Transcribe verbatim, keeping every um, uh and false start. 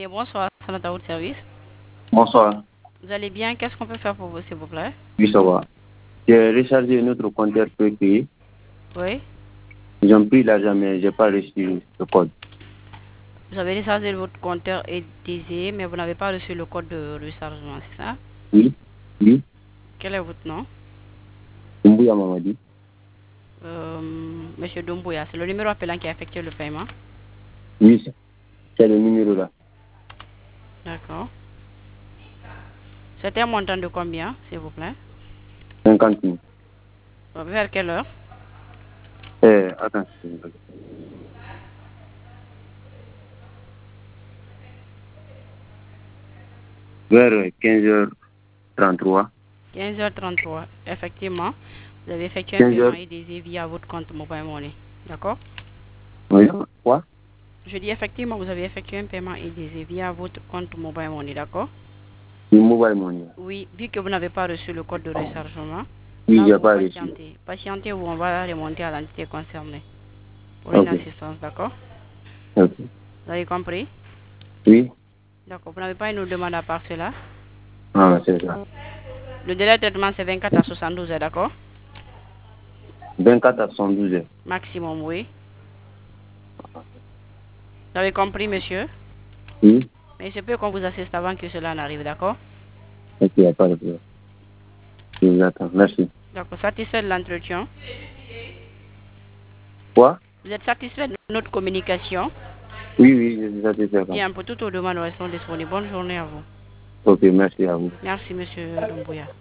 Et bonsoir, Sanata Haute Service. Bonsoir. Vous allez bien? Qu'est-ce qu'on peut faire pour vous, s'il vous plaît? Oui, ça va. J'ai rechargé notre compteur prépayé. Oui. Ils ont pris l'argent, mais je n'ai pas reçu le code. Vous avez rechargé votre compteur et désiré, mais vous n'avez pas reçu le code de rechargement, c'est ça? Oui. Oui. Quel est votre nom? Doumbouya Mamadi. Euh, Monsieur Doumbouya, c'est le numéro appelant qui a effectué le paiement? Oui, c'est le numéro là. D'accord. C'était un montant de combien, s'il vous plaît? cinquante mille. Vers quelle heure? Eh, attends. Vers quinze heures trente-trois. quinze heures trente-trois. Effectivement, vous avez effectué un quinze paiement heures. et désiré via votre compte Mobile Money. D'accord? Oui. Quoi? Je dis effectivement, vous avez effectué un paiement et désiré via votre compte Mobile Money, d'accord? Le mobile money. Oui, vu que vous n'avez pas reçu le code de rechargement, Oui, là, je n'ai vous pas reçu. patientez. Patientez ou on va remonter à l'entité concernée pour une Ok. assistance, d'accord? Ok. Vous avez compris? Oui. D'accord. Vous n'avez pas une autre demande à part cela? Ah, c'est ça. Le délai de traitement, c'est vingt-quatre à soixante-douze heures, d'accord? vingt-quatre à soixante-douze heures. Maximum, oui. Vous avez compris, monsieur? Oui. Mais il se peut qu'on vous assiste avant que cela n'arrive, d'accord? Ok, il n'y a pas de problème. Je vous attends. Merci. D'accord. Satisfait de l'entretien? Quoi? Vous êtes satisfait de notre communication? Oui, oui, je suis satisfait. Bien, pour toutes vos demandes, nous restons disponibles. Bonne journée à vous. Ok, merci à vous. Merci, monsieur Doumbouya.